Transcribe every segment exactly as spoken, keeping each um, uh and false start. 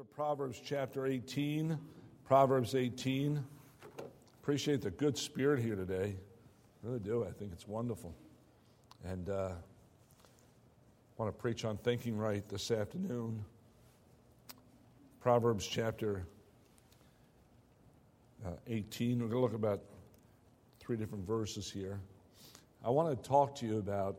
to Proverbs chapter eighteen. Proverbs eighteen. Appreciate the good spirit here today. I really do. I think it's wonderful. And uh, I want to preach on thinking right this afternoon. Proverbs chapter uh, eighteen. We're going to look about three different verses here. I want to talk to you about,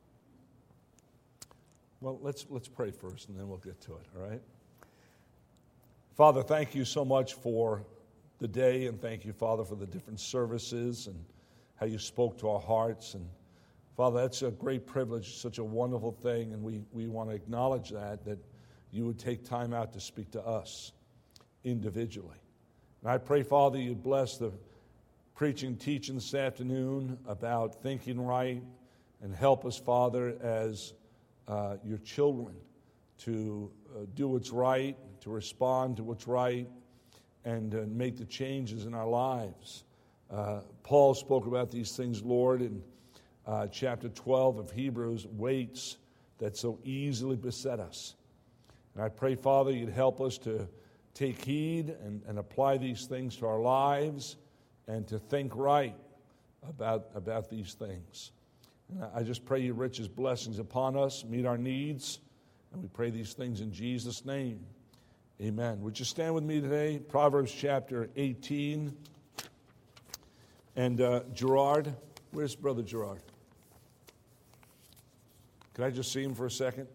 well, let's let's pray first, and then we'll get to it, all right? Father, thank you so much for the day, and thank you, Father, for the different services and how you spoke to our hearts. And Father, that's a great privilege, such a wonderful thing, and we, we want to acknowledge that, that you would take time out to speak to us individually. And I pray, Father, you'd bless the preaching, teaching this afternoon about thinking right, and help us, Father, as uh, your children to uh, do what's right, to respond to what's right, and uh, make the changes in our lives. Uh, Paul spoke about these things, Lord, in uh, chapter twelve of Hebrews, weights that so easily beset us. And I pray, Father, you'd help us to take heed and, and apply these things to our lives and to think right about, about these things. And I just pray your richest blessings upon us, meet our needs, and we pray these things in Jesus' name. Amen. Would you stand with me today? Proverbs chapter eighteen. And uh, Gerard, where's Brother Gerard? Can I just see him for a second?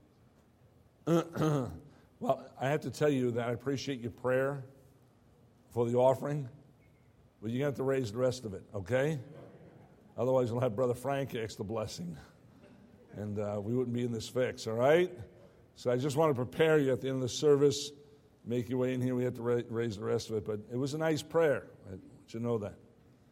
Well, I have to tell you that I appreciate your prayer for the offering, but you have to raise the rest of it, okay? Otherwise, we'll have Brother Frank ask the blessing, and uh, we wouldn't be in this fix, all right? So I just want to prepare you at the end of the service, make your way in here. We have to ra- raise the rest of it, but it was a nice prayer. I want you to know that.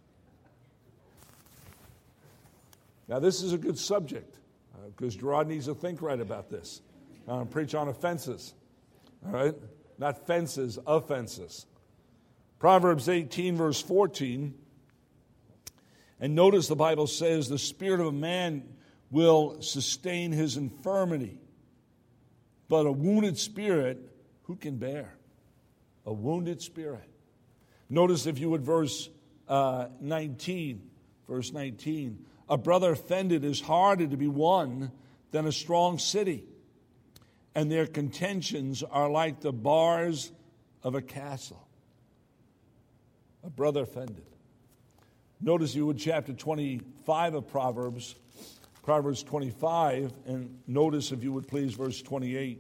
Now, this is a good subject uh, because Gerard needs to think right about this. I'm going to preach on offenses, all right? Not fences, offenses. Proverbs eighteen, verse fourteen. And notice the Bible says, the spirit of a man will sustain his infirmity, but a wounded spirit, who can bear? A wounded spirit. Notice, if you would, verse uh, nineteen. Verse nineteen. A brother offended is harder to be won than a strong city, and their contentions are like the bars of a castle. A brother offended. Notice, you would, chapter twenty-five of Proverbs, Proverbs twenty-five, and notice, if you would please, verse twenty-eight.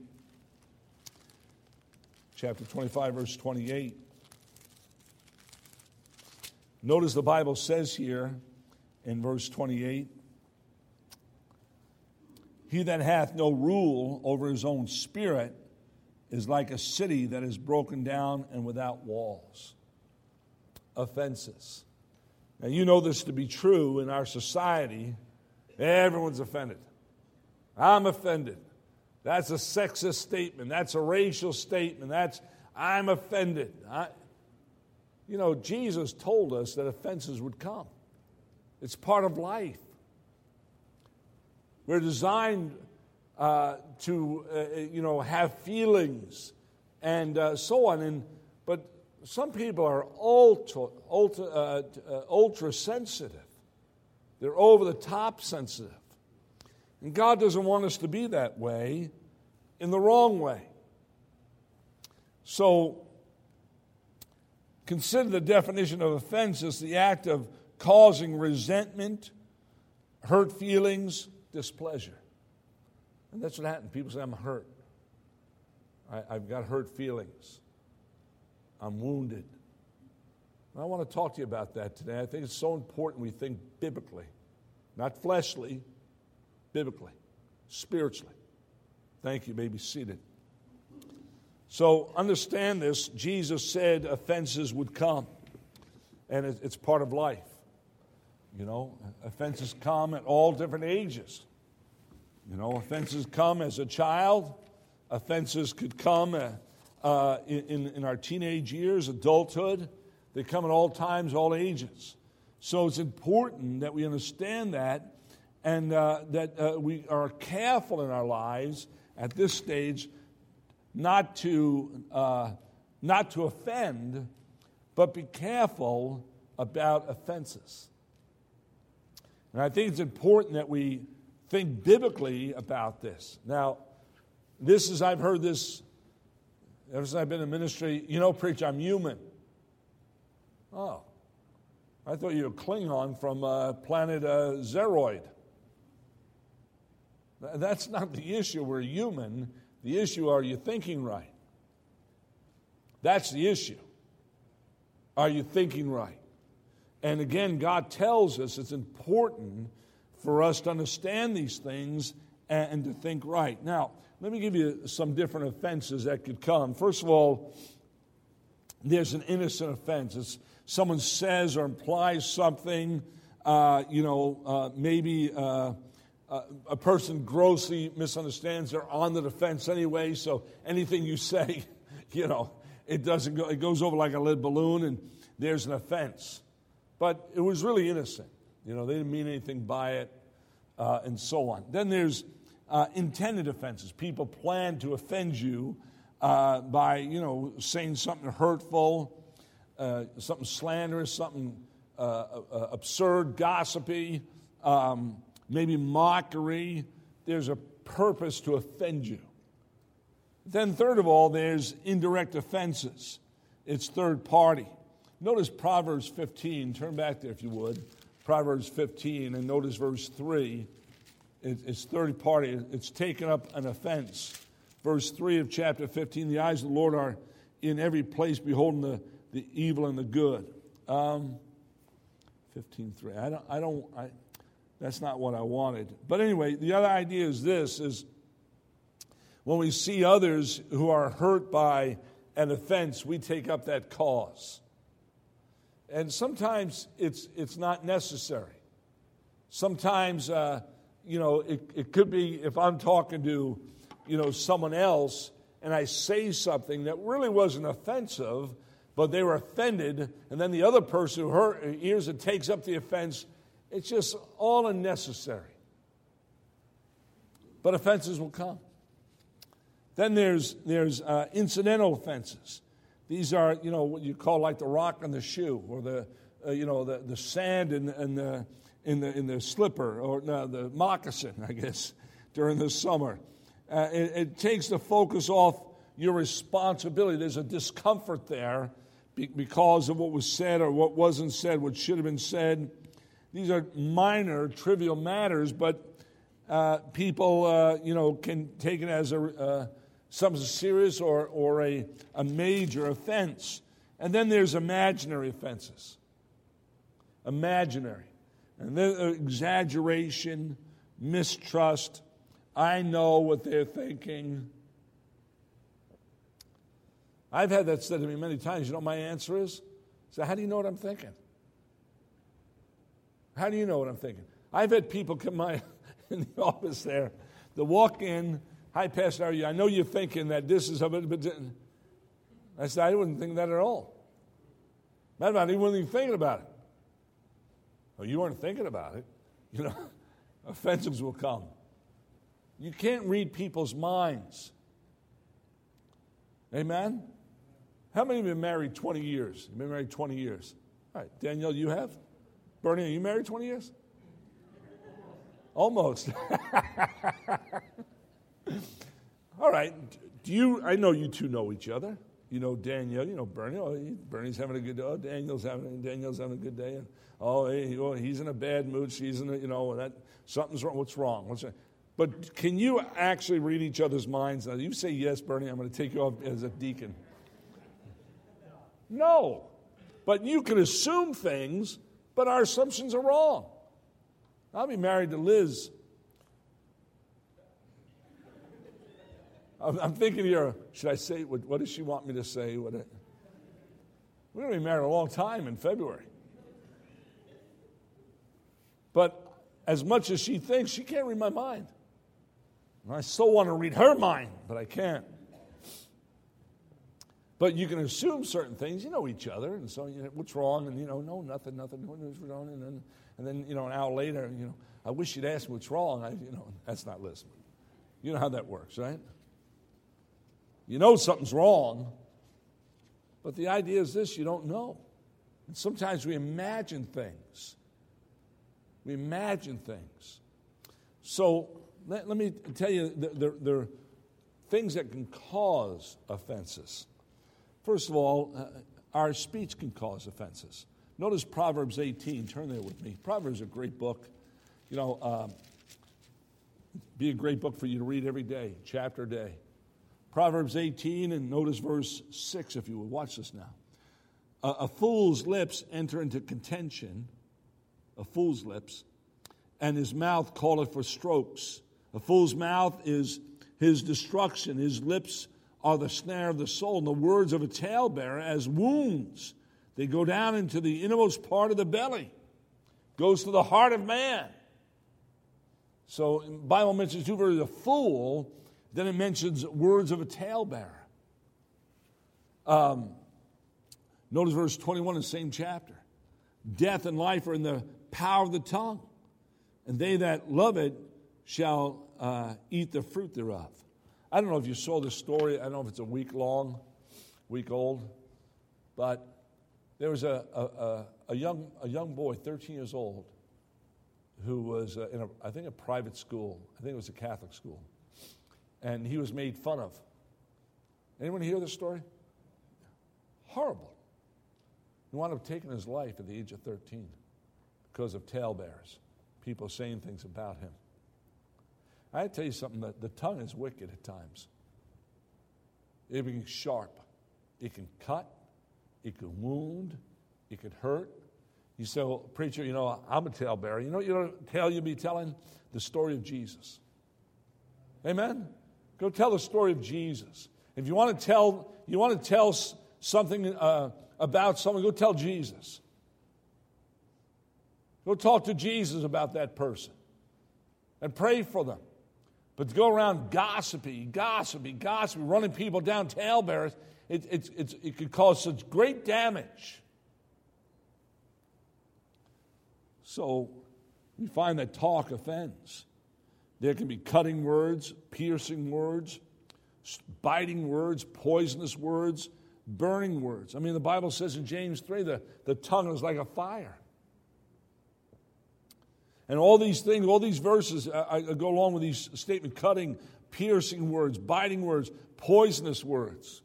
Chapter twenty-five, verse twenty-eight. Notice the Bible says here in verse twenty-eight, he that hath no rule over his own spirit is like a city that is broken down and without walls. Offenses. Now, you know this to be true in our society. Everyone's offended. I'm offended. That's a sexist statement. That's a racial statement. That's, I'm offended. I, you know, Jesus told us that offenses would come. It's part of life. We're designed uh, to, uh, you know, have feelings and uh, so on. And but some people are ultra, ultra, uh, uh, ultra sensitive. They're over the top sensitive. And God doesn't want us to be that way in the wrong way. So, consider the definition of offense as the act of causing resentment, hurt feelings, displeasure. And that's what happened. People say, I'm hurt. I, I've got hurt feelings. I'm wounded. And I want to talk to you about that today. I think it's so important we think biblically. Not fleshly, biblically, spiritually. Thank you. You may be seated. So understand this. Jesus said offenses would come. And it's part of life. You know, offenses come at all different ages. You know, offenses come as a child. Offenses could come uh, uh, in, in our teenage years, adulthood. They come at all times, all ages. So it's important that we understand that and uh, that uh, we are careful in our lives at this stage not to uh, not to offend, but be careful about offenses. And I think it's important that we think biblically about this. Now, this is, I've heard this ever since I've been in ministry. You know, preacher, I'm human. Oh, I thought you were Klingon from uh, planet uh, Zeroid. That's not the issue. We're human. The issue, are you thinking right? That's the issue. Are you thinking right? And again, God tells us it's important for us to understand these things and, and to think right. Now, let me give you some different offenses that could come. First of all, there's an innocent offense. It's someone says or implies something, uh, you know, uh, maybe uh, uh, a person grossly misunderstands. They're on the defense anyway, so anything you say, you know, it doesn't go, it goes over like a lead balloon, and there's an offense. But it was really innocent. You know, they didn't mean anything by it, uh, and so on. Then there's uh, intended offenses. People plan to offend you uh, by, you know, saying something hurtful, uh, something slanderous, something uh, uh, absurd, gossipy, um, maybe mockery. There's a purpose to offend you. Then third of all, there's indirect offenses. It's third party. Notice Proverbs fifteen. Turn back there if you would. Proverbs fifteen, and notice verse three. It's third party. It's taken up an offense. Verse three of chapter fifteen, the eyes of the Lord are in every place, beholding the, the evil and the good. Um, fifteen three. I don't, I don't, I, that's not what I wanted. But anyway, the other idea is this, is when we see others who are hurt by an offense, we take up that cause. And sometimes it's it's not necessary. Sometimes, uh, you know, it, it could be if I'm talking to, you know, someone else and I say something that really wasn't offensive, but they were offended, and then the other person who heard, hears it takes up the offense, it's just all unnecessary. But offenses will come. Then there's there's uh, incidental offenses. These are, you know, what you call like the rock on the shoe, or the, uh, you know, the, the sand in, in the in the in the slipper, or no, the moccasin, I guess, during the summer. Uh, it, it takes the focus off your responsibility. There's a discomfort there be, because of what was said or what wasn't said, what should have been said. These are minor, trivial matters, but uh, people, uh, you know, can take it as a uh, something serious or, or a, a major offense. And then there's imaginary offenses. Imaginary. And then exaggeration, mistrust. I know what they're thinking. I've had that said to me many times. You know what my answer is? So how do you know what I'm thinking? How do you know what I'm thinking? I've had people come my in the office there. They walk in. Hi, Pastor, how are you? I know you're thinking that this is a bit, but I said, I wouldn't think that at all. Matter of fact, I wasn't even thinking about it. Well, you weren't thinking about it. You know, offenses will come. You can't read people's minds. Amen? How many of you have been married twenty years? You've been married twenty years. All right, Danielle, you have? Bernie, are you married twenty years? Almost. All right. Do you? I know you two know each other. You know Danielle. You know Bernie. Oh, he, Bernie's having a good day. Oh, Daniel's having Daniel's having a good day. And oh, hey, oh, he's in a bad mood. She's in a, you know, that something's wrong. What's wrong? What's wrong? But can you actually read each other's minds? Now, you say yes, Bernie. I'm going to take you off as a deacon. No, but you can assume things, but our assumptions are wrong. I'll be married to Liz. I'm thinking here, should I say, what, what does she want me to say? What it, we're going to be married a long time in February. But as much as she thinks, she can't read my mind. And I so want to read her mind, but I can't. But you can assume certain things. You know each other, and so, you know, what's wrong? And, you know, no, nothing, nothing, what's wrong? And then, and then, you know, an hour later, you know, I wish you'd ask me what's wrong. I, you know, that's not listening. You know how that works, right? You know something's wrong, but the idea is this: you don't know. And sometimes we imagine things. We imagine things. So let, let me tell you, there, there are things that can cause offenses. First of all, uh, our speech can cause offenses. Notice Proverbs eighteen. Turn there with me. Proverbs is a great book. You know, um, be a great book for you to read every day, chapter a day. Proverbs eighteen, and notice verse six, if you would. Watch this now. A, a fool's lips enter into contention, a fool's lips, and his mouth calleth for strokes. A fool's mouth is his destruction. His lips are the snare of the soul, and the words of a talebearer as wounds. They go down into the innermost part of the belly, goes to the heart of man. So the Bible mentions two verses, a fool, then it mentions words of a talebearer. Um, notice verse twenty-one in the same chapter. Death and life are in the power of the tongue, and they that love it shall uh, eat the fruit thereof. I don't know if you saw this story. I don't know if it's a week long, week old, but there was a, a, a, a young a young boy, thirteen years old, who was uh, in a, I think a private school. I think it was a Catholic school, and he was made fun of. Anyone hear this story? Horrible. He wound up taking his life at the age of thirteen because of talebearers, people saying things about him. I tell you something, that the tongue is wicked at times. It can be sharp. It can cut. It can wound. It can hurt. You say, well, preacher, you know, I'm a talebearer. You know what you know tale you'll be telling? The story of Jesus. Amen? Go tell the story of Jesus. If you want to tell, you want to tell something uh, about someone, go tell Jesus. Go talk to Jesus about that person and pray for them. But to go around gossipy, gossipy, gossipy, running people down, talebearers, it, it, it, it could cause such great damage. So we find that talk offends. There can be cutting words, piercing words, biting words, poisonous words, burning words. I mean, the Bible says in James three, the, the tongue is like a fire. And all these things, all these verses uh, I, I go along with these statements: cutting, piercing words, biting words, poisonous words,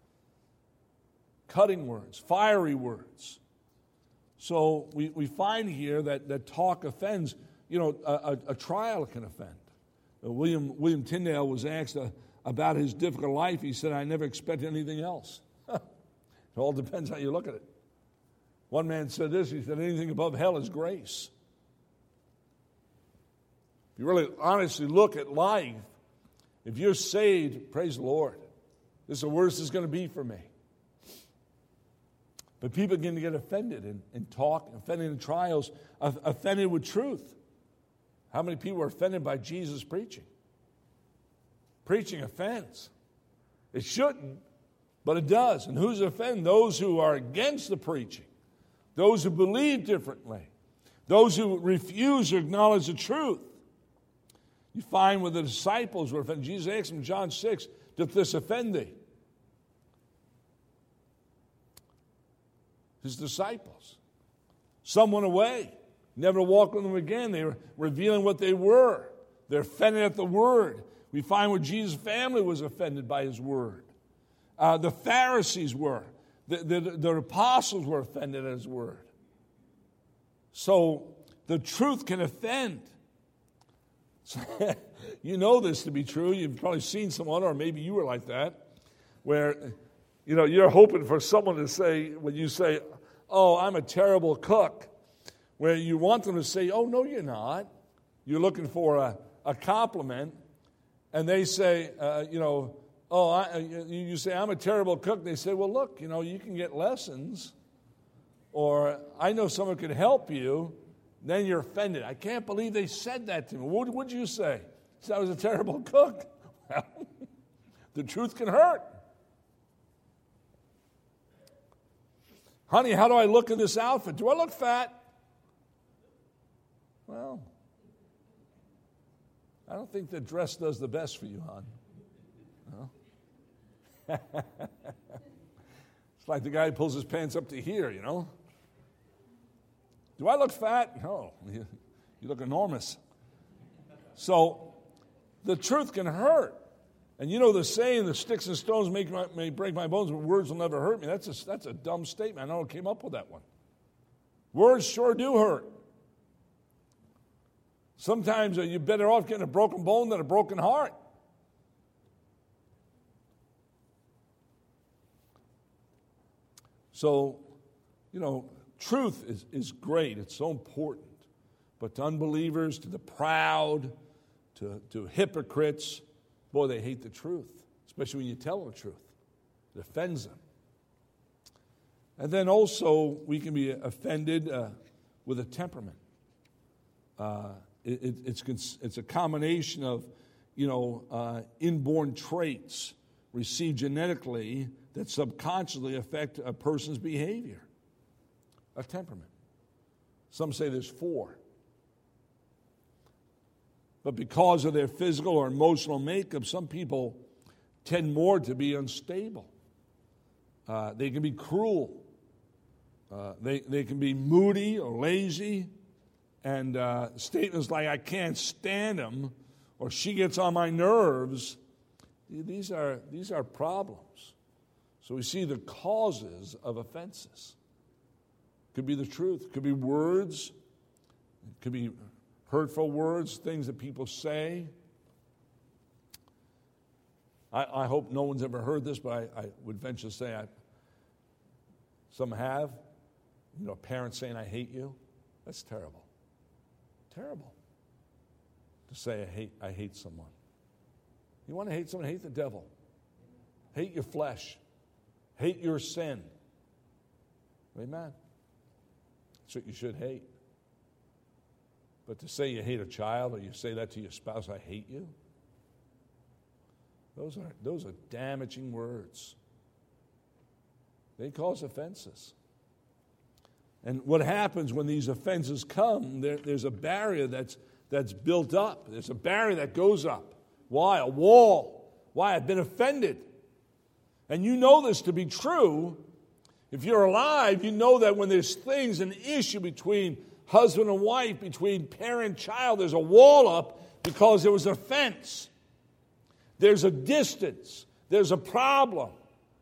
cutting words, fiery words. So we, we find here that, that talk offends. You know, a, a, a trial can offend. Uh, William, William Tyndale was asked uh, about his difficult life. He said, I never expected anything else. It all depends how you look at it. One man said this, he said, anything above hell is grace. If you really honestly look at life, if you're saved, praise the Lord. This is the worst it's going to be for me. But people begin to get offended in, in talk, offended in trials, offended with truth. How many people are offended by Jesus preaching? Preaching offends. It shouldn't, but it does. And who's offended? Those who are against the preaching. Those who believe differently. Those who refuse to acknowledge the truth. You find where the disciples were offended. Jesus asked them in John six, doth this offend thee? His disciples. Some went away, never walked with them again. They were revealing what they were. They're offended at the word. We find where Jesus' family was offended by his word. Uh, the Pharisees were. The, the, the apostles were offended at his word. So the truth can offend. You know this to be true. You've probably seen someone, or maybe you were like that, where, you know, you're hoping for someone to say, when you say, oh, I'm a terrible cook, where you want them to say, oh, no, you're not. You're looking for a, a compliment, and they say, uh, you know, oh, I, you say, I'm a terrible cook. They say, well, look, you know, you can get lessons, or I know someone could help you. Then you're offended. I can't believe they said that to me. What would you say? Said I was a terrible cook. Well, the truth can hurt. Honey, how do I look in this outfit? Do I look fat? Well, I don't think the dress does the best for you, hon. It's like the guy who pulls his pants up to here, you know. Do I look fat? No, you, you look enormous. So the truth can hurt. And you know the saying, the sticks and stones make my, may break my bones, but words will never hurt me. That's a, that's a dumb statement. I don't know who came up with that one. Words sure do hurt. Sometimes you're better off getting a broken bone than a broken heart. So, you know, truth is, is great. It's so important. But to unbelievers, to the proud, to, to hypocrites, boy, they hate the truth, especially when you tell them the truth. It offends them. And then also, we can be offended uh, with a temperament. Uh, it, it, it's, it's a combination of, you know, uh, inborn traits received genetically that subconsciously affect a person's behavior. A temperament. Some say there's four. But because of their physical or emotional makeup, some people tend more to be unstable. Uh, they can be cruel. Uh, they, they can be moody or lazy. And uh, statements like, I can't stand him, or she gets on my nerves, these are, these are problems. So we see the causes of offenses. Could be the truth. Could be words. It could be hurtful words, things that people say. I, I hope no one's ever heard this, but I, I would venture to say I, some have. You know, parents saying, I hate you. That's terrible. Terrible. To say, I hate, I hate someone. You want to hate someone? Hate the devil. Hate your flesh. Hate your sin. Amen. That's what you should hate. But to say you hate a child, or you say that to your spouse, I hate you, those are, those are damaging words. They cause offenses. And what happens when these offenses come, there, there's a barrier that's, that's built up. There's a barrier that goes up. Why? A wall. Why? I've been offended. And you know this to be true. If you're alive, you know that when there's things, an issue between husband and wife, between parent and child, there's a wall up because there was an offense. There's a distance. There's a problem.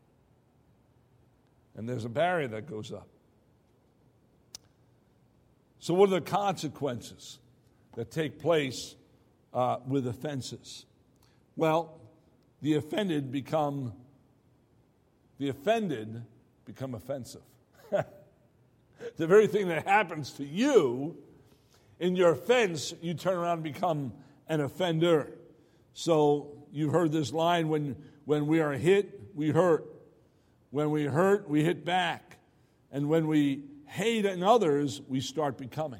And there's a barrier that goes up. So what are the consequences that take place uh, with offenses? Well, the offended become the offended become offensive. The very thing that happens to you, in your offense, you turn around and become an offender. So you've heard this line, when, when we are hit, we hurt. When we hurt, we hit back. And when we hate in others, we start becoming.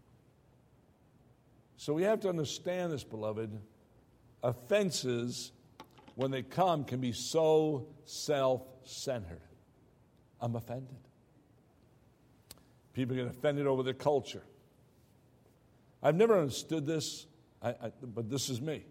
So we have to understand this, beloved. Offenses, when they come, can be so self-centered. I'm offended. People get offended over their culture. I've never understood this, I, I, but this is me.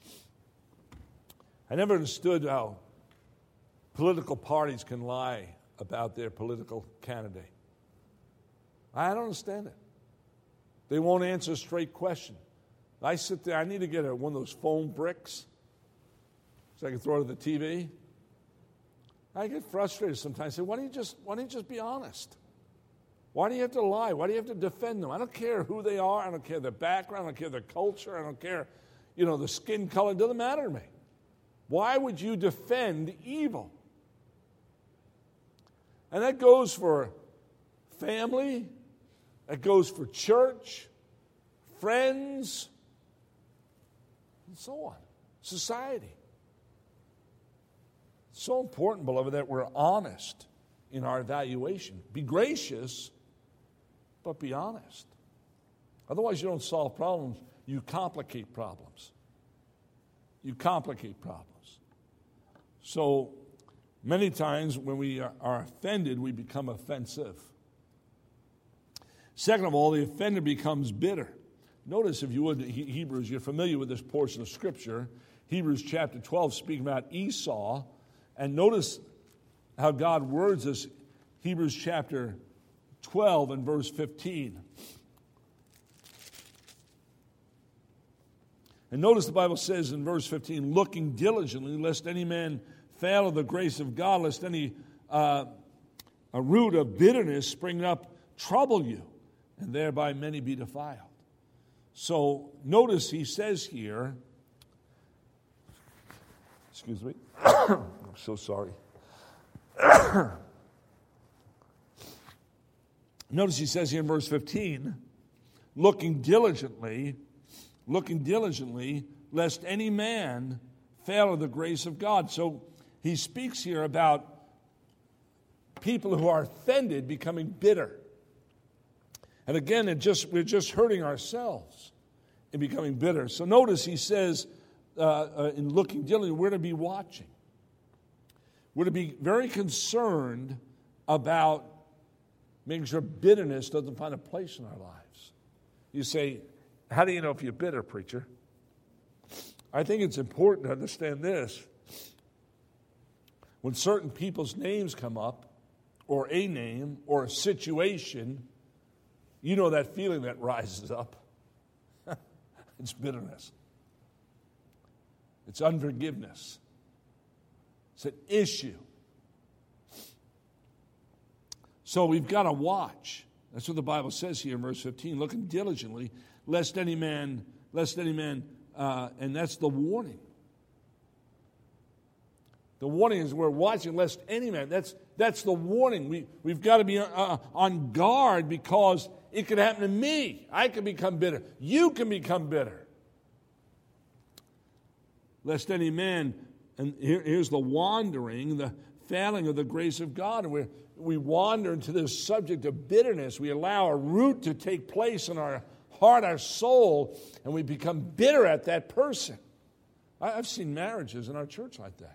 I never understood how political parties can lie about their political candidate. I don't understand it. They won't answer a straight question. I sit there, I need to get a, one of those foam bricks so I can throw it at the T V. I get frustrated sometimes. I say, why don't you just, why don't you just be honest? Why do you have to lie? Why do you have to defend them? I don't care who they are. I don't care their background. I don't care their culture. I don't care, you know, the skin color. It doesn't matter to me. Why would you defend evil? And that goes for family. That goes for church, friends, and so on. Society. It's so important, beloved, that we're honest in our evaluation. Be gracious, but be honest. Otherwise, you don't solve problems. You complicate problems. You complicate problems. So, many times when we are offended, we become offensive. Second of all, the offender becomes bitter. Notice, if you would, Hebrews, you're familiar with this portion of Scripture. Hebrews chapter twelve, speaking about Esau. And notice how God words this, Hebrews chapter twelve and verse fifteen. And notice the Bible says in verse fifteen, looking diligently, lest any man fail of the grace of God, lest any uh, a root of bitterness spring up, trouble you, and thereby many be defiled. So notice he says here, excuse me, I'm so sorry. Notice he says here in verse fifteen, looking diligently, looking diligently, lest any man fail of the grace of God. So he speaks here about people who are offended becoming bitter. And again, it just we're just hurting ourselves in becoming bitter. So notice he says, uh, uh, in looking diligently, we're to be watching. We're to be very concerned about making sure bitterness doesn't find a place in our lives. You say, how do you know if you're bitter, preacher? I think it's important to understand this. When certain people's names come up, or a name, or a situation, you know that feeling that rises up. It's bitterness. It's unforgiveness. It's an issue. So we've got to watch. That's what the Bible says here in verse fifteen. Looking diligently, lest any man, lest any man, uh, and that's the warning. The warning is we're watching lest any man. That's that's the warning. We we've got to be uh, on guard because it could happen to me. I can become bitter. You can become bitter. Lest any man, and here, here's the wandering, the failing of the grace of God. And we we wander into this subject of bitterness. We allow a root to take place in our heart, our soul, and we become bitter at that person. I, I've seen marriages in our church like that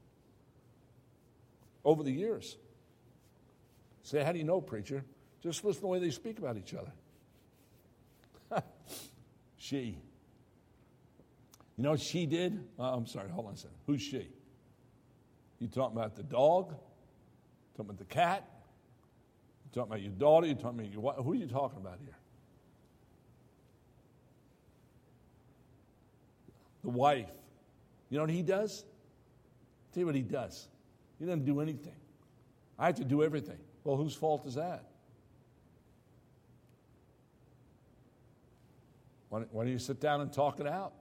over the years. Say, how do you know, preacher? Just listen to the way they speak about each other. She. You know what she did? Uh, I'm sorry, hold on a second. Who's she? You talking about the dog? You talking about the cat? You talking about your daughter? You talking about your wife? Who are you talking about here? The wife. You know what he does? Tell you what he does. He doesn't do anything. I have to do everything. Well, whose fault is that? Why don't, why don't you sit down and talk it out?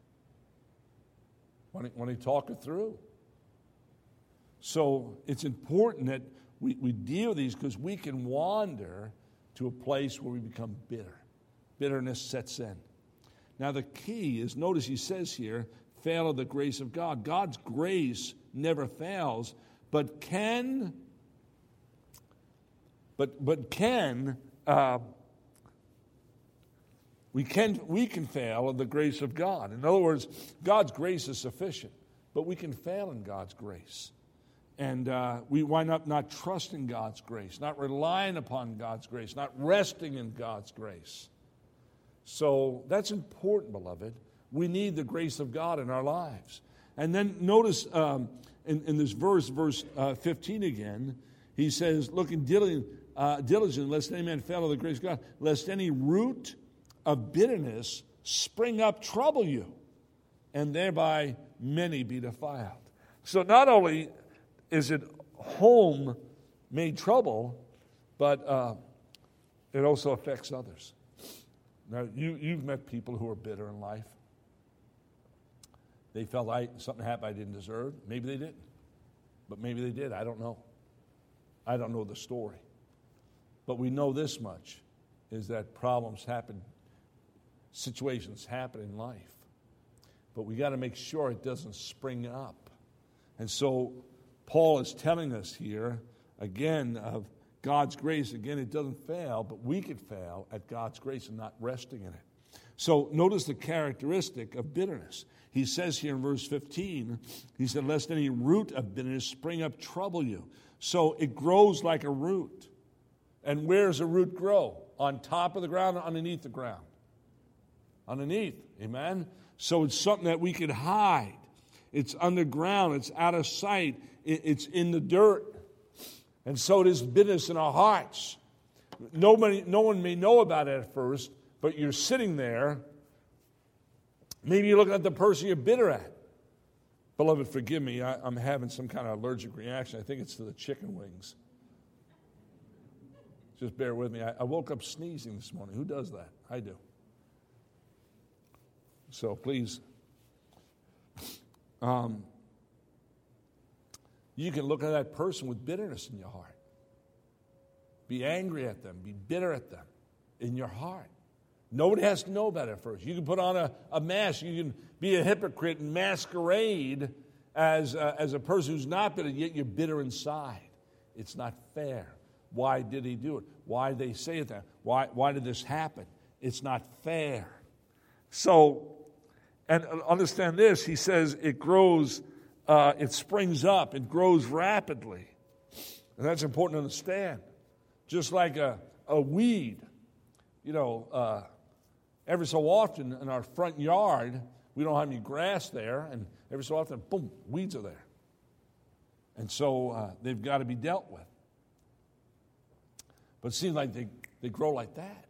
Why don't, why don't you talk it through? So it's important that we, we deal with these because we can wander to a place where we become bitter. Bitterness sets in. Now the key is, notice he says here, fail of the grace of God. God's grace never fails, but can, but but can, uh, we can we can fail of the grace of God. In other words, God's grace is sufficient, but we can fail in God's grace. And uh, we wind up not trusting God's grace, not relying upon God's grace, not resting in God's grace. So that's important, beloved. We need the grace of God in our lives. And then notice um, in, in this verse, verse uh, fifteen again, he says, looking diligent, uh, diligent, lest any man fail of the grace of God, lest any root of bitterness spring up, trouble you, and thereby many be defiled. So not only is it home-made trouble, but uh, it also affects others. Now, you, you've met people who are bitter in life. They felt like something happened I didn't deserve. Maybe they didn't. But maybe they did. I don't know. I don't know the story. But we know this much, is that problems happen, situations happen in life. But we got to make sure it doesn't spring up. And so Paul is telling us here, again, of God's grace. Again, it doesn't fail, but we could fail at God's grace and not resting in it. So notice the characteristic of bitterness. He says here in verse fifteen, he said, lest any root of bitterness spring up, trouble you. So it grows like a root. And where does a root grow? On top of the ground or underneath the ground? Underneath, amen? So it's something that we could hide. It's underground. It's out of sight. It's in the dirt. And so it is bitterness in our hearts. Nobody, no one may know about it at first, but you're sitting there. Maybe you're looking at the person you're bitter at. Beloved, forgive me. I, I'm having some kind of allergic reaction. I think it's to the chicken wings. Just bear with me. I, I woke up sneezing this morning. Who does that? I do. So please, um, you can look at that person with bitterness in your heart. Be angry at them. Be bitter at them in your heart. Nobody has to know about it first. You can put on a, a mask. You can be a hypocrite and masquerade as, uh, as a person who's not bitter, yet you're bitter inside. It's not fair. Why did he do it? Why did they say that? Why, why did this happen? It's not fair. So, and understand this, he says it grows, uh, it springs up, it grows rapidly. And that's important to understand. Just like a, a weed, you know, uh, every so often in our front yard, we don't have any grass there, and every so often, boom, weeds are there. And so uh, they've got to be dealt with. But it seems like they, they grow like that.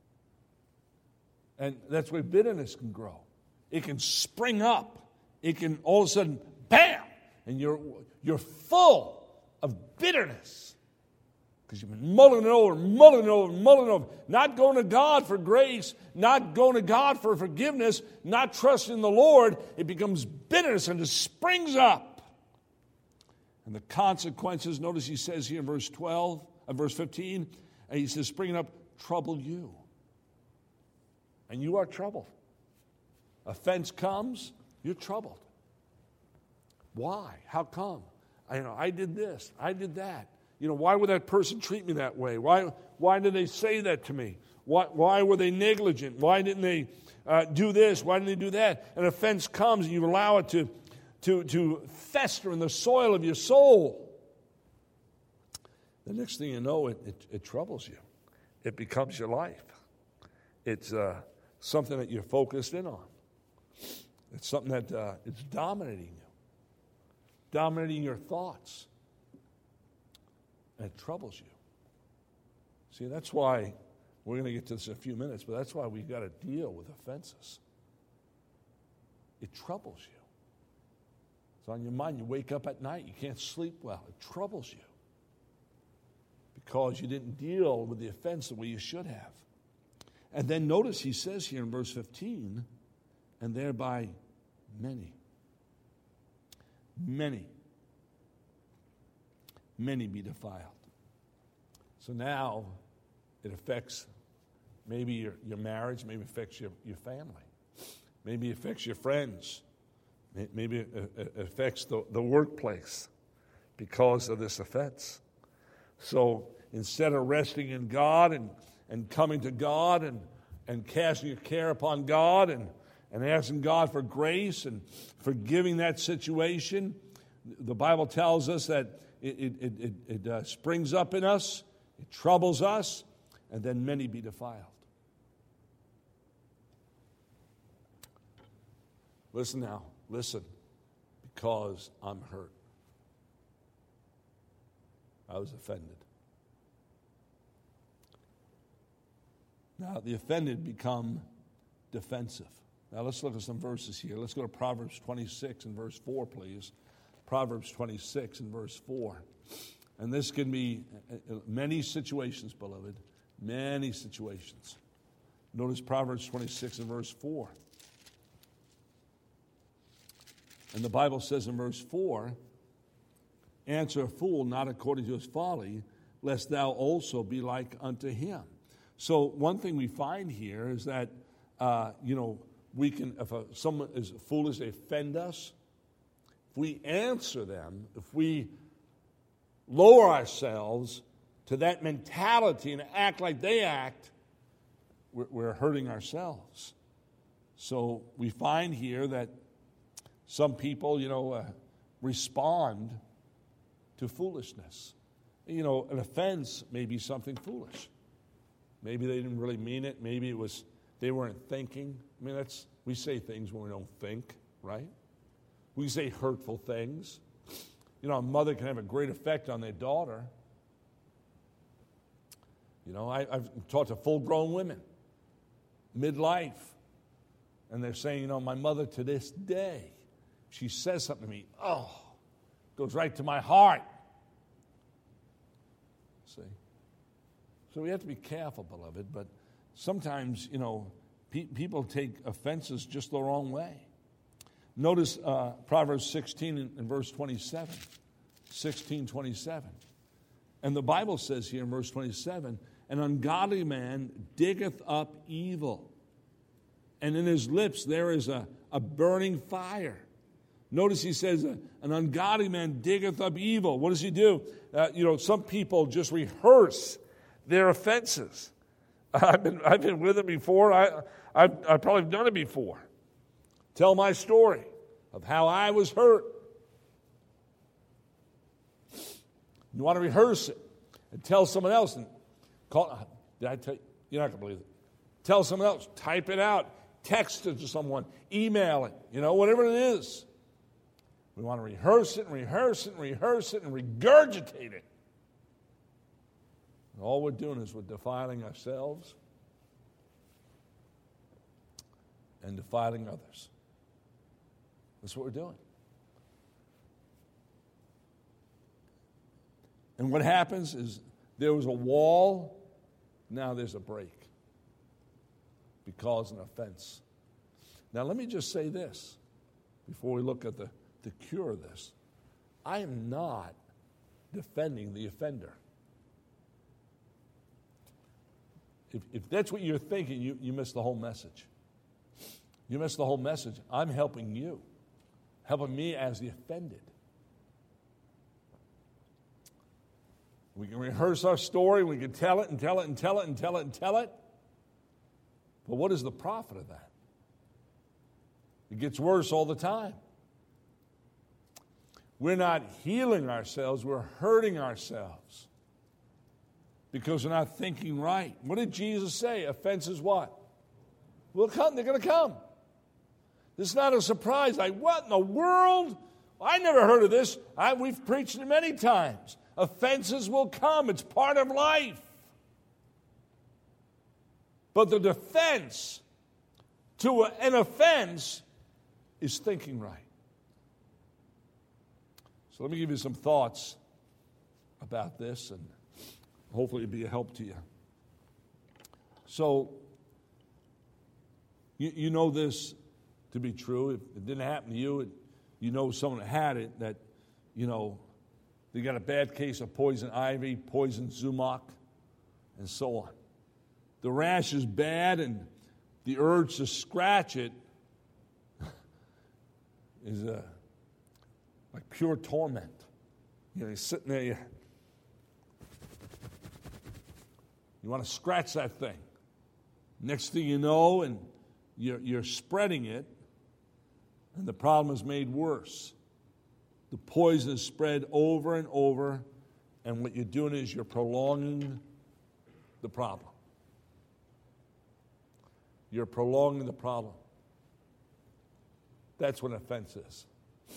And that's where bitterness can grow. It can spring up. It can all of a sudden, bam, and you're, you're full of bitterness. Because you've been mulling it over, mulling it over, mulling it over. Not going to God for grace, not going to God for forgiveness, not trusting the Lord. It becomes bitterness and it springs up. And the consequences, notice he says here in verse twelve, uh, verse fifteen, and he says, springing up, trouble you. And you are troubled. Offense comes, you're troubled. Why? How come? I, you know, I did this, I did that. You know, why would that person treat me that way? Why, why did they say that to me? Why, why were they negligent? Why didn't they uh, do this? Why didn't they do that? An offense comes and you allow it to, to, to fester in the soil of your soul. The next thing you know, it, it, it troubles you. It becomes your life. It's uh, something that you're focused in on. It's something that uh, it's dominating you, dominating your thoughts. And it troubles you. See, that's why, we're going to get to this in a few minutes, but that's why we've got to deal with offenses. It troubles you. It's on your mind. You wake up at night, you can't sleep well. It troubles you. Because you didn't deal with the offense the way you should have. And then notice he says here in verse fifteen, and thereby many. Many. Many be defiled. So now it affects maybe your, your marriage, maybe it affects your, your family. Maybe it affects your friends. Maybe it, it affects the, the workplace because of this offense. So instead of resting in God and, and coming to God and, and casting your care upon God and, and asking God for grace and forgiving that situation, the Bible tells us that It, it, it, it uh, springs up in us, it troubles us, and then many be defiled. Listen now, listen, because I'm hurt. I was offended. Now, the offended become defensive. Now, let's look at some verses here. Let's go to Proverbs twenty-six and verse four, please. Proverbs twenty-six and verse four. And this can be many situations, beloved, many situations. Notice Proverbs twenty-six and verse four. And the Bible says in verse four, answer a fool not according to his folly, lest thou also be like unto him. So one thing we find here is that, uh, you know, we can, if a, someone is foolish, they offend us, if we answer them, if we lower ourselves to that mentality and act like they act, we're, we're hurting ourselves. So we find here that some people, you know, uh, respond to foolishness. You know, an offense may be something foolish. Maybe they didn't really mean it. Maybe it was they weren't thinking. I mean, that's we say things when we don't think, right? We can say hurtful things. You know, a mother can have a great effect on their daughter. You know, I, I've talked to full-grown women, midlife, and they're saying, you know, my mother to this day, she says something to me, oh, goes right to my heart. See? So we have to be careful, beloved, but sometimes, you know, pe- people take offenses just the wrong way. Notice uh, Proverbs sixteen and, and verse twenty-seven. sixteen twenty-seven. And the Bible says here in verse twenty-seven, an ungodly man diggeth up evil, and in his lips there is a, a burning fire. Notice he says, uh, an ungodly man diggeth up evil. What does he do? Uh, you know, some people just rehearse their offenses. I've been, I've been with it before. I, I've, I've probably done it before. Tell my story of how I was hurt. You want to rehearse it and tell someone else. And call, did I tell you? You're not going to believe it. Tell someone else. Type it out. Text it to someone. Email it. You know, whatever it is. We want to rehearse it and rehearse it and rehearse it and regurgitate it. And all we're doing is we're defiling ourselves and defiling others. That's what we're doing. And what happens is there was a wall, now there's a break because of an offense. Now let me just say this before we look at the, the cure of this. I am not defending the offender. If, if that's what you're thinking, you, you miss the whole message. You miss the whole message. I'm helping you, helping me as the offended. We can rehearse our story, we can tell it and tell it and tell it and tell it and tell it. But what is the profit of that? It gets worse all the time. We're not healing ourselves, we're hurting ourselves because we're not thinking right. What did Jesus say? Offense is what? Will come, they're going to come. This is not a surprise. Like, what in the world? I never heard of this. I, we've preached it many times. Offenses will come. It's part of life. But the defense to an offense is thinking right. So let me give you some thoughts about this, and hopefully it'll be a help to you. So, you, you know this to be true. If it didn't happen to you, it, you know someone that had it, that, you know, they got a bad case of poison ivy, poison sumac, and so on. The rash is bad, and the urge to scratch it is a, like pure torment. You know, you're sitting there, you, you want to scratch that thing. Next thing you know, and you're, you're spreading it, and the problem is made worse. The poison is spread over and over, and what you're doing is you're prolonging the problem. You're prolonging the problem. That's what offense is.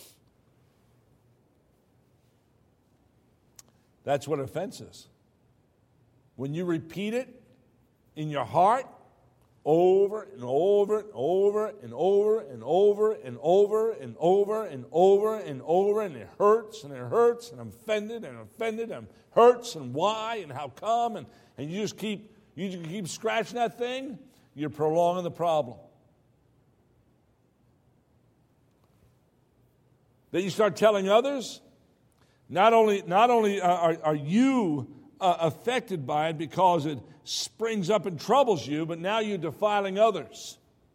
That's what offense is. When you repeat it in your heart over and over and over and over and over and over and over and over and over, and it hurts and it hurts, and I'm offended and offended and hurts, and why and how come, and, and you just keep you just keep scratching that thing, you're prolonging the problem. Then you start telling others. Not only, not only are, are you uh, affected by it because it springs up and troubles you, but now you're defiling others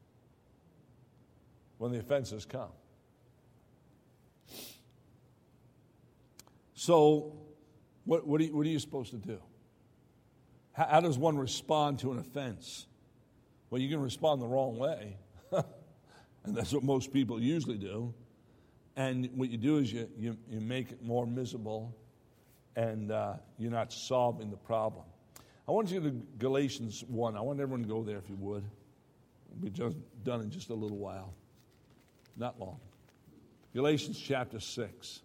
when the offenses come. So, what, what, are, you, what are you supposed to do? How, how does one respond to an offense? Well, you can respond the wrong way, and that's what most people usually do. And what you do is you, you, you make it more miserable, and uh, you're not solving the problem. I want you to Galatians one. I want everyone to go there if you would. We'll be just done in just a little while. Not long. Galatians chapter six.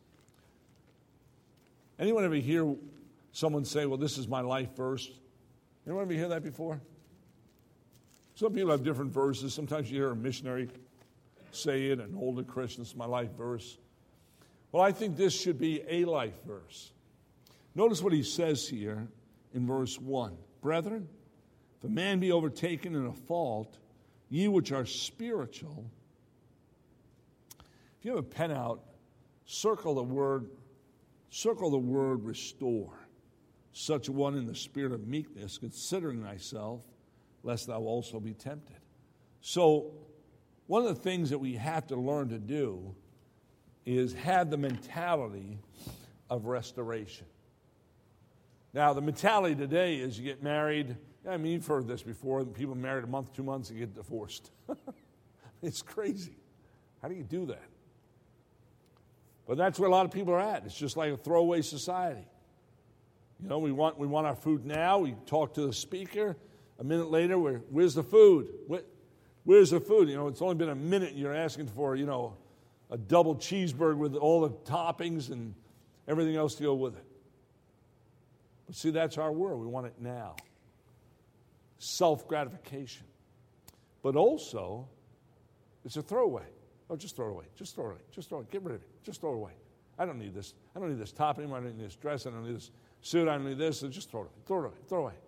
Anyone ever hear someone say, well, this is my life verse? Anyone ever hear that before? Some people have different verses. Sometimes you hear a missionary say it, an older Christian, it's my life verse. Well, I think this should be a life verse. Notice what he says here in verse one. Brethren, if a man be overtaken in a fault, ye which are spiritual. If you have a pen out, circle the word, circle the word restore. Such one in the spirit of meekness, considering thyself, lest thou also be tempted. So, one of the things that we have to learn to do is have the mentality of restoration. Now, the mentality today is you get married. I mean, you've heard this before. People married a month, two months, and get divorced. It's crazy. How do you do that? But that's where a lot of people are at. It's just like a throwaway society. You know, we want we want our food now. We talk to the speaker. A minute later, we're, where's the food? Where, where's the food? You know, it's only been a minute and you're asking for, you know, a double cheeseburger with all the toppings and everything else to go with it. But see, that's our world. We want it now. Self-gratification. But also, it's a throwaway. Oh, just throw it away. Just throw it away. Just throw it. Get rid of it. Just throw it away. I don't need this. I don't need this topping. I don't need this dress. I don't need this suit. I don't need this. So just throw it away. Throw it away. Throw it away.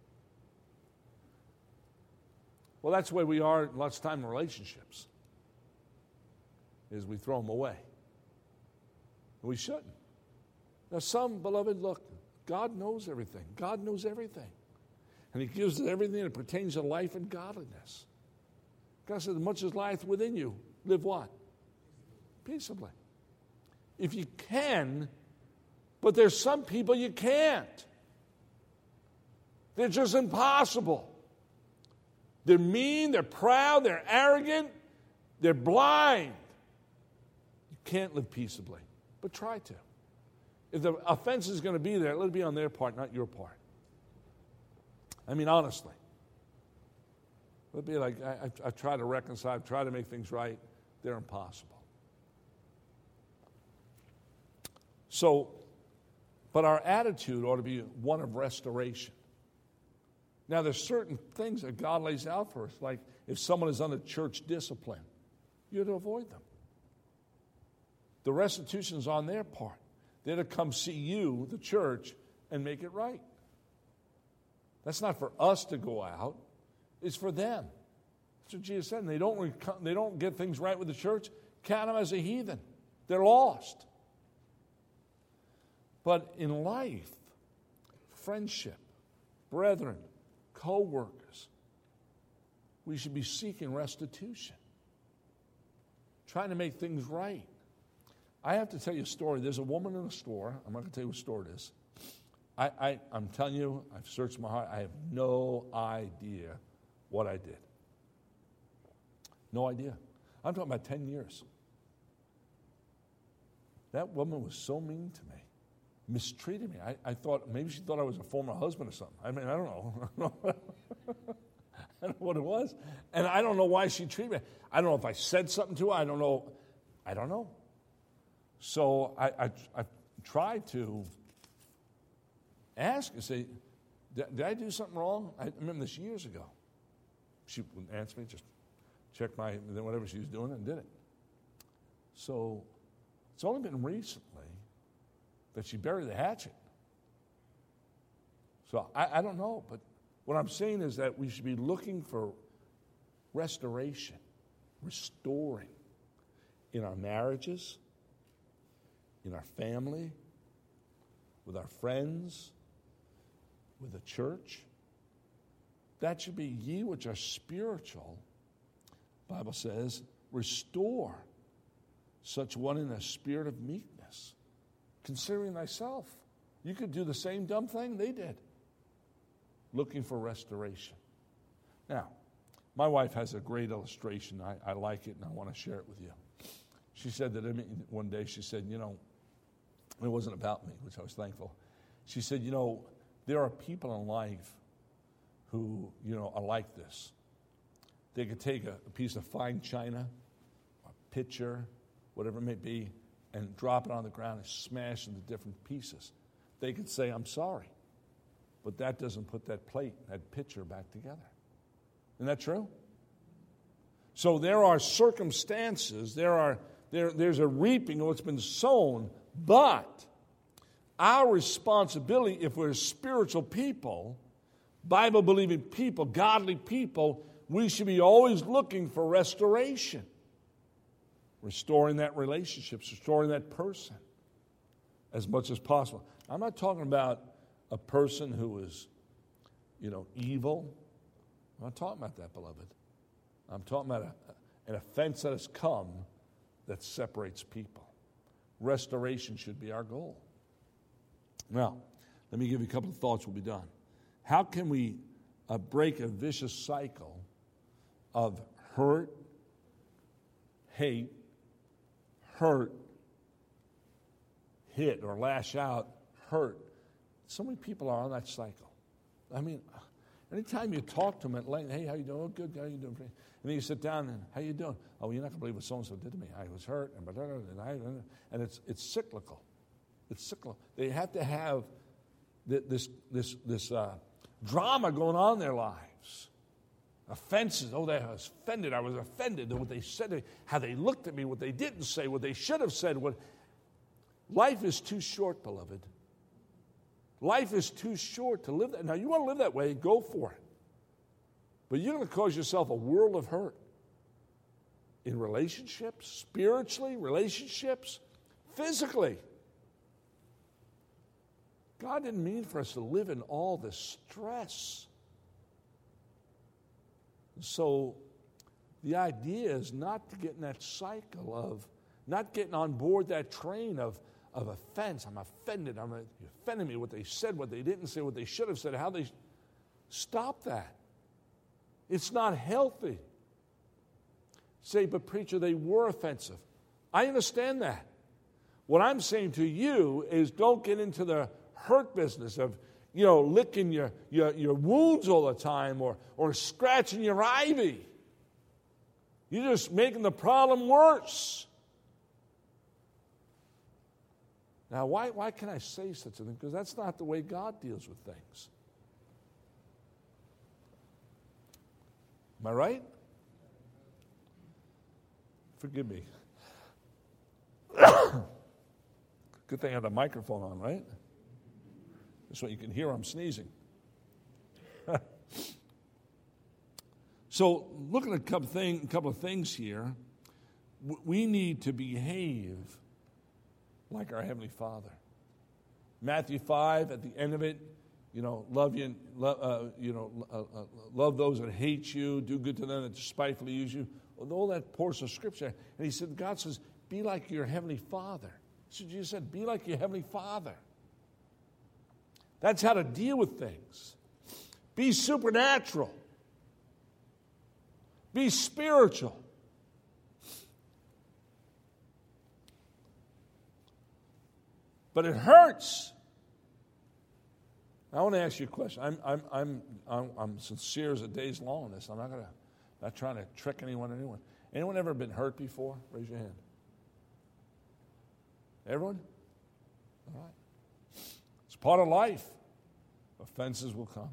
Well, that's the way we are lots of time in relationships, is we throw them away. We shouldn't. Now, some, beloved, look, God knows everything. God knows everything. And he gives us everything that pertains to life and godliness. God said, as much as lieth within you, live what? Peaceably. If you can, but there's some people you can't. They're just impossible. They're mean, they're proud, they're arrogant, they're blind. You can't live peaceably, but try to. If the offense is going to be there, let it be on their part, not your part. I mean, honestly. Let it be like, I, I, I try to reconcile, I try to make things right. They're impossible. So, but our attitude ought to be one of restoration. Now, there's certain things that God lays out for us, like if someone is under church discipline, you have to avoid them. The restitution is on their part. They're to come see you, the church, and make it right. That's not for us to go out. It's for them. That's what Jesus said. And they don't, they don't get things right with the church, count them as a heathen. They're lost. But in life, friendship, brethren, co-workers, we should be seeking restitution, trying to make things right. I have to tell you a story. There's a woman in a store. I'm not going to tell you what store it is. I, I, I'm telling you, I've searched my heart. I have no idea what I did. No idea. I'm talking about ten years. That woman was so mean to me, mistreated me. I, I thought, maybe she thought I was a former husband or something. I mean, I don't know. I don't know what it was. And I don't know why she treated me. I don't know if I said something to her. I don't know. I don't know. So I, I, I tried to ask and say, did, did I do something wrong? I remember this years ago. She wouldn't answer me, just checked my, whatever she was doing and did it. So it's only been recently that she buried the hatchet. So I, I don't know, but what I'm saying is that we should be looking for restoration, restoring in our marriages, in our family, with our friends, with the church. That should be ye which are spiritual. The Bible says, restore such one in a spirit of meekness, considering thyself. You could do the same dumb thing they did, looking for restoration. Now, my wife has a great illustration. I, I like it, and I want to share it with you. She said that one day, she said, you know, it wasn't about me, which I was thankful. She said, you know, there are people in life who, you know, are like this. They could take a, a piece of fine china, a pitcher, whatever it may be, and drop it on the ground and smash into different pieces. They could say, I'm sorry. But that doesn't put that plate, that pitcher back together. Isn't that true? So there are circumstances, there are there, there's a reaping of what's been sown, but our responsibility, if we're spiritual people, Bible-believing people, godly people, we should be always looking for restoration. Restoring that relationship, restoring that person as much as possible. I'm not talking about a person who is, you know, evil. I'm not talking about that, beloved. I'm talking about a, an offense that has come that separates people. Restoration should be our goal. Now, let me give you a couple of thoughts, we'll be done. How can we uh, break a vicious cycle of hurt, hate, hurt, hit or lash out, hurt? So many people are on that cycle. I mean, anytime you talk to them at length, hey, how you doing? Oh, good, how you doing? And then you sit down and, how you doing? Oh, you're not going to believe what so-and-so did to me. I was hurt, and, and, I, and it's it's cyclical. It's cyclical. They have to have this this this uh, drama going on in their lives. Offenses. Oh, I was offended. I was offended at what they said, how they looked at me, what they didn't say, what they should have said. What life is too short, beloved. Life is too short to live that. Now, you want to live that way, go for it. But you're going to cause yourself a world of hurt in relationships, spiritually, relationships, physically. God didn't mean for us to live in all this stress. So the idea is not to get in that cycle of, not getting on board that train of, of offense. I'm offended. I'm a, you offended me, what they said, what they didn't say, what they should have said, how they... Stop that. It's not healthy. Say, but preacher, they were offensive. I understand that. What I'm saying to you is don't get into the hurt business of, you know, licking your, your, your wounds all the time or, or scratching your ivy. You're just making the problem worse. Now, why, why can I say such a thing? Because that's not the way God deals with things. Am I right? Forgive me. Good thing I had the microphone on, right? That's what you can hear I'm sneezing. So, looking at a couple, thing, a couple of things here, we need to behave like our Heavenly Father. Matthew five, at the end of it, you know, love you, love, uh, you know, uh, uh, love those that hate you, do good to them that despitefully use you. All that portion of Scripture. And he said, God says, be like your Heavenly Father. So Jesus said, be like your Heavenly Father. That's how to deal with things. Be supernatural. Be spiritual. But it hurts. I want to ask you a question. I'm I'm I'm I'm, I'm sincere as the day's long on this. I'm not gonna not trying to trick anyone or anyone. Anyone ever been hurt before? Raise your hand. Everyone? All right. It's part of life. Offenses will come.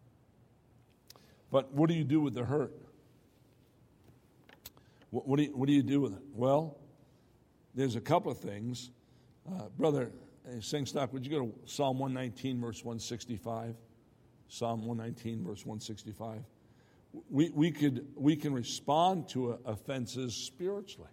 But what do you do with the hurt? What, what, do, you, what do you do with it? Well, there's a couple of things. Uh, brother, hey, Singstock, would you go to Psalm one nineteen, verse one sixty-five? Psalm one nineteen, verse one sixty-five. We, we, could, we can respond to uh, offenses spiritually.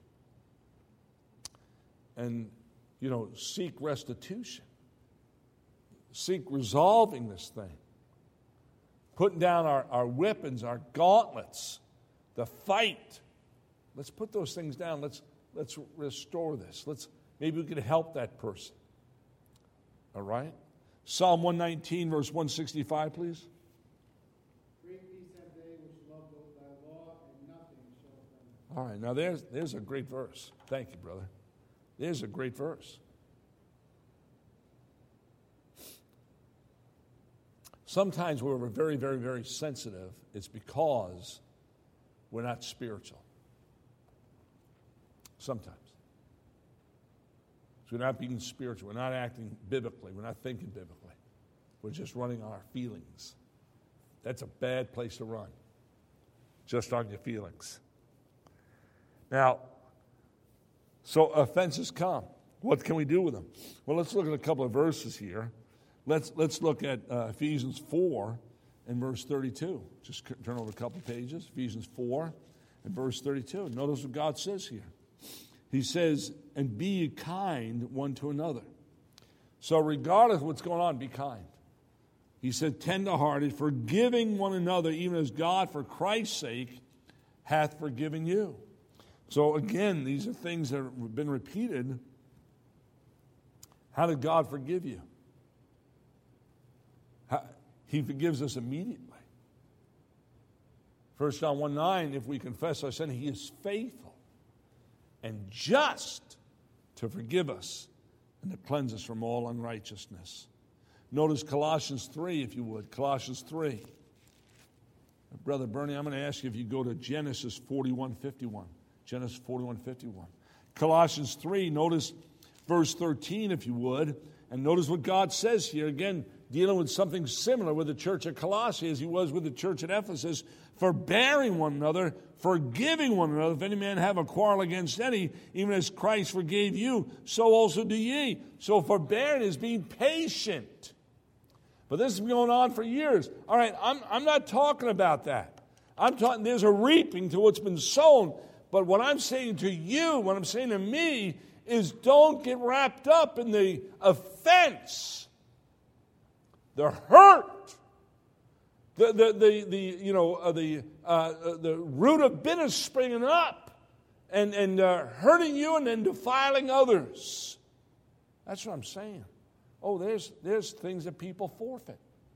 And, you know, seek restitution. Seek resolving this thing. Putting down our, our weapons, our gauntlets, the fight. Let's put those things down. Let's let's restore this. Let's maybe we could help that person. All right? Psalm one nineteen, verse one sixty-five, please. Great peace have they which love thy law, and nothing shall offend them. All right, now there's there's a great verse. Thank you, brother. There's a great verse. Sometimes when we're very, very, very sensitive, it's because we're not spiritual. Sometimes. So we're not being spiritual. We're not acting biblically. We're not thinking biblically. We're just running on our feelings. That's a bad place to run. Just on your feelings. Now, so offenses come. What can we do with them? Well, let's look at a couple of verses here. Let's, let's look at uh, Ephesians four and verse thirty-two. Just turn over a couple of pages. Ephesians four and verse thirty-two. Notice what God says here. He says, and be ye kind one to another. So regardless of what's going on, be kind. He said, tender-hearted, forgiving one another, even as God, for Christ's sake, hath forgiven you. So again, these are things that have been repeated. How did God forgive you? How, he forgives us immediately. First John one nine, if we confess our sin, he is faithful and just to forgive us and to cleanse us from all unrighteousness. Notice Colossians three, if you would. Colossians three. Brother Bernie, I'm going to ask you if you go to Genesis forty-one fifty-one. Genesis forty-one fifty-one. Colossians three, notice verse thirteen, if you would. And notice what God says here. Again, dealing with something similar with the church at Colossae as he was with the church at Ephesus. Forbearing one another, forgiving one another. If any man have a quarrel against any, even as Christ forgave you, so also do ye. So forbearing is being patient. But this has been going on for years. All right, I'm, I'm not talking about that. I'm talking, there's a reaping to what's been sown. But what I'm saying to you, what I'm saying to me, is don't get wrapped up in the offense, the hurt, the the the, the you know uh, the uh, the root of bitterness springing up, and and uh, hurting you, and then defiling others. That's what I'm saying. Oh, there's there's things that people forfeit.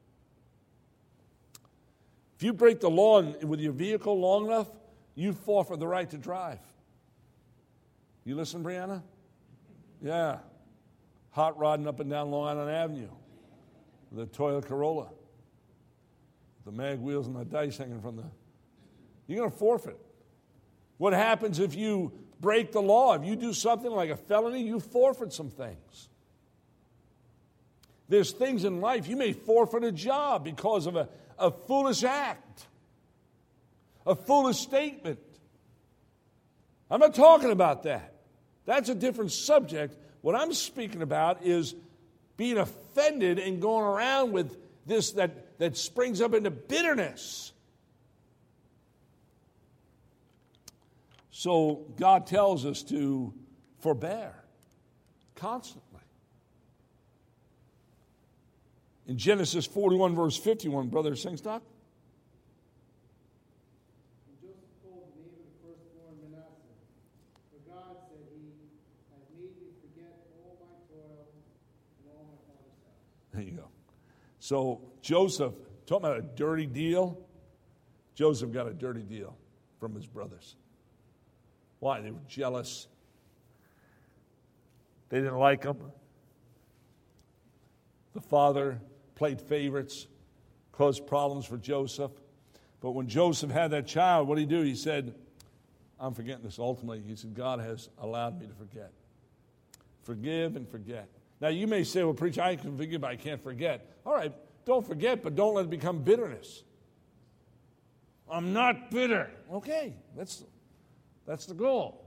If you break the law with your vehicle long enough, you forfeit the right to drive. You listen, Brianna? Yeah. Hot rodding up and down Long Island Avenue. The Toyota Corolla. The mag wheels and the dice hanging from the... You're going to forfeit. What happens if you break the law? If you do something like a felony, you forfeit some things. There's things in life, you may forfeit a job because of a, a foolish act, a foolish statement. I'm not talking about that. That's a different subject. What I'm speaking about is being offended and going around with this that, that springs up into bitterness. So God tells us to forbear constantly. In Genesis forty-one, verse fifty-one, Brother Singstock. And Joseph called the name of the firstborn Manasseh. For God said, he has made me forget all my toil and all my father's house. There you go. So Joseph, talking about a dirty deal, Joseph got a dirty deal from his brothers. Why? They were jealous. They didn't like him. The father played favorites, caused problems for Joseph. But when Joseph had that child, what did he do? He said, I'm forgetting this ultimately. He said, God has allowed me to forget. Forgive and forget. Now, you may say, well, preacher, I can forgive, but I can't forget. All right, don't forget, but don't let it become bitterness. I'm not bitter. Okay, that's, that's the goal.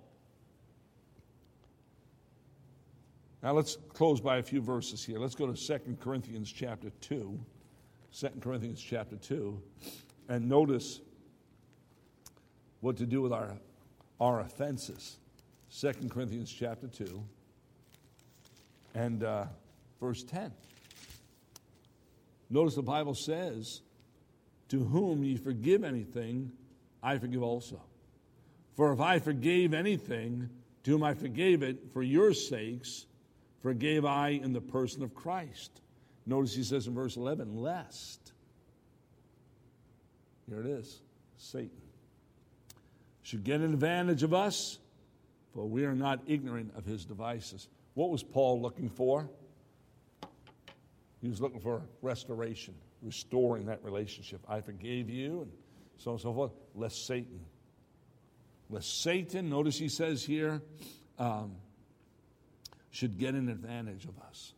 Now let's close by a few verses here. Let's go to Second Corinthians chapter two. Second Corinthians chapter two. And notice what to do with our, our offenses. Second Corinthians chapter two. And uh, verse ten. Notice the Bible says, to whom ye forgive anything, I forgive also. For if I forgave anything, to whom I forgave it, for your sakes, forgave I in the person of Christ. Notice he says in verse eleven, lest. Here it is, Satan should get an advantage of us, for we are not ignorant of his devices. What was Paul looking for? He was looking for restoration, restoring that relationship. I forgave you, and so on and so forth. Lest Satan. Lest Satan, notice he says here, um, should get an advantage of us.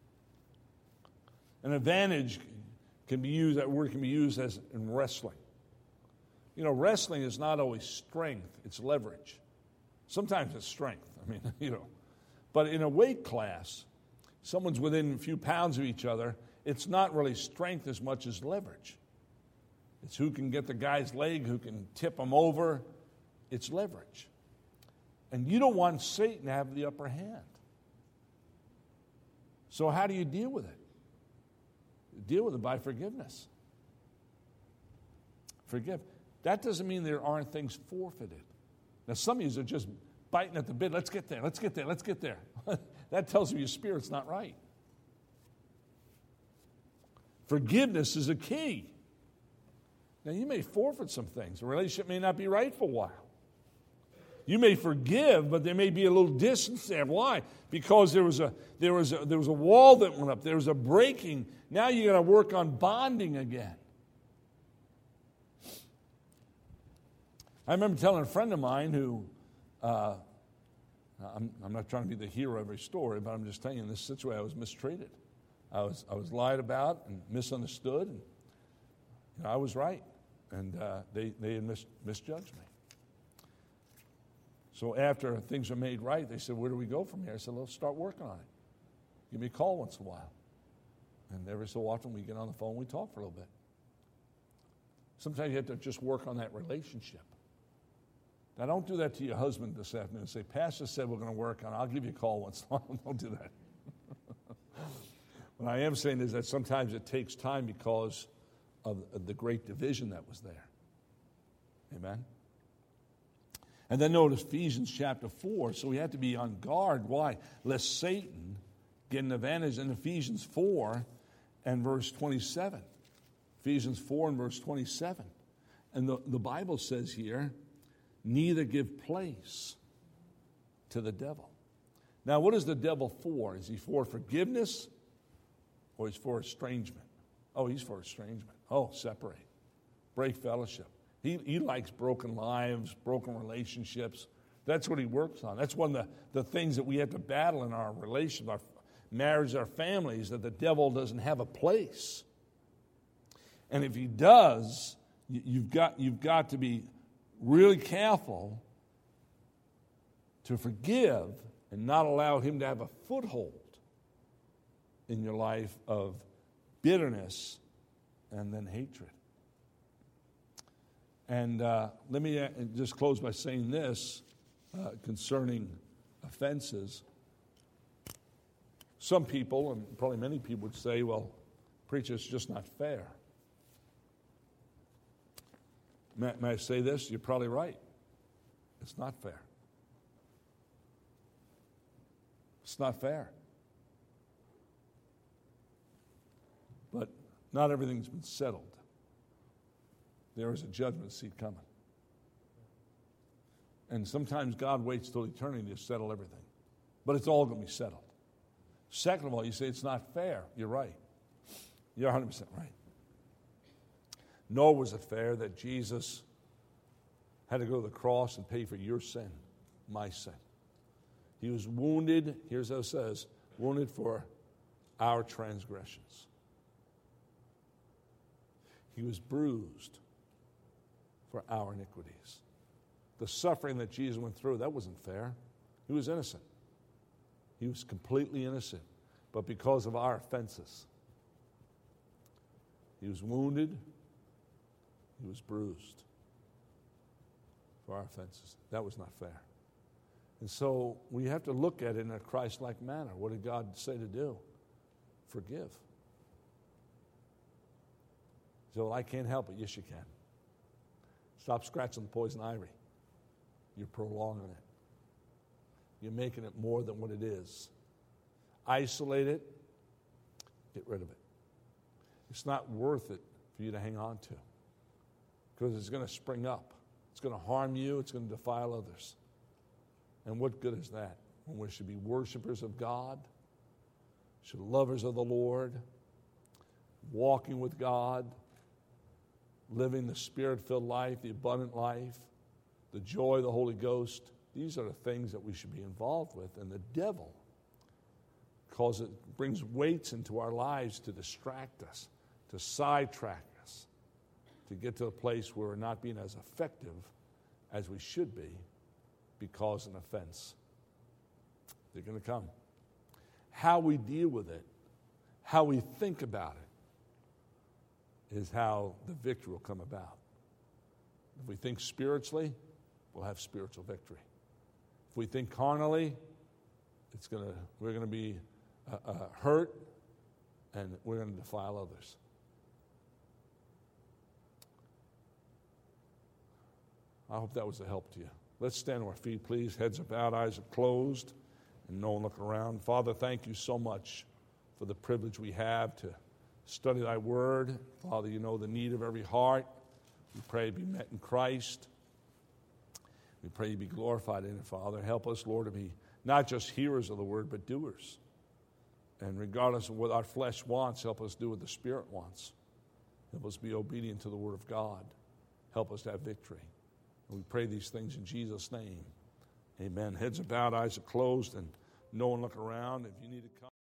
An advantage can be used, that word can be used as in wrestling. You know, wrestling is not always strength, it's leverage. Sometimes it's strength, I mean, you know. But in a weight class, someone's within a few pounds of each other, it's not really strength as much as leverage. It's who can get the guy's leg, who can tip him over. It's leverage. And you don't want Satan to have the upper hand. So how do you deal with it? Deal with it by forgiveness. Forgive. That doesn't mean there aren't things forfeited. Now, some of you are just biting at the bit. Let's get there, let's get there, let's get there. That tells me your spirit's not right. Forgiveness is a key. Now, you may forfeit some things. The relationship may not be right for a while. You may forgive, but there may be a little distance there. Why? Because there was a there was a, there was a wall that went up. There was a breaking. Now you got to work on bonding again. I remember telling a friend of mine who, uh, I'm, I'm not trying to be the hero of every story, but I'm just telling you in this situation I was mistreated. I was I was lied about and misunderstood, and you know, I was right, and uh, they they had mis- misjudged me. So after things were made right, they said, "Where do we go from here?" I said, "Let's start working on it. Give me a call once in a while." And every so often we get on the phone, we talk for a little bit. Sometimes you have to just work on that relationship. Now, don't do that to your husband this afternoon. Say, "Pastor said we're going to work on it. I'll give you a call once in a while." Don't do that. What I am saying is that sometimes it takes time because of the great division that was there. Amen? And then notice Ephesians chapter four. So we have to be on guard. Why? Lest Satan get an advantage in Ephesians four and verse twenty-seven. Ephesians four and verse twenty-seven. And the, the Bible says here, neither give place to the devil. Now, what is the devil for? Is he for forgiveness or is he for estrangement? Oh, he's for estrangement. Oh, separate. Break fellowship. He, he likes broken lives, broken relationships. That's what he works on. That's one of the, the things that we have to battle in our relations, our marriage, our families, that the devil doesn't have a place. And if he does, you've got, you've got to be really careful to forgive and not allow him to have a foothold in your life of bitterness and then hatred. And uh, let me just close by saying this uh, concerning offenses. Some people, and probably many people, would say, well, preacher, it's just not fair. May, may I say this? You're probably right. It's not fair. It's not fair. But not everything's been settled. There is a judgment seat coming. And sometimes God waits till eternity to settle everything. But it's all going to be settled. Second of all, you say it's not fair. You're right. You're one hundred percent right. Nor was it fair that Jesus had to go to the cross and pay for your sin, my sin. He was wounded, here's how it says, wounded for our transgressions. He was bruised for our iniquities. The suffering that Jesus went through, that wasn't fair. He was innocent. He was completely innocent. But because of our offenses, he was wounded, he was bruised for our offenses. That was not fair. And so we have to look at it in a Christ-like manner. What did God say to do? Forgive. So, well, I can't help it. Yes, you can. Stop scratching the poison ivy. You're prolonging it. You're making it more than what it is. Isolate it. Get rid of it. It's not worth it for you to hang on to because it's going to spring up. It's going to harm you. It's going to defile others. And what good is that? When we should be worshipers of God, should be lovers of the Lord, walking with God, living the Spirit-filled life, the abundant life, the joy of the Holy Ghost. These are the things that we should be involved with. And the devil because it brings weights into our lives to distract us, to sidetrack us, to get to a place where we're not being as effective as we should be because of an offense. They're going to come. How we deal with it, how we think about it, is how the victory will come about. If we think spiritually, we'll have spiritual victory. If we think carnally, it's gonna we're going to be uh, uh, hurt, and we're going to defile others. I hope that was a help to you. Let's stand on our feet, please. Heads are bowed, eyes are closed, and no one look around. Father, thank you so much for the privilege we have to study thy word. Father, you know the need of every heart. We pray it be met in Christ. We pray you be glorified in it, Father. Help us, Lord, to be not just hearers of the word, but doers. And regardless of what our flesh wants, help us do what the Spirit wants. Help us be obedient to the word of God. Help us to have victory. And we pray these things in Jesus' name. Amen. Heads are bowed, eyes are closed, and no one look around. If you need to come.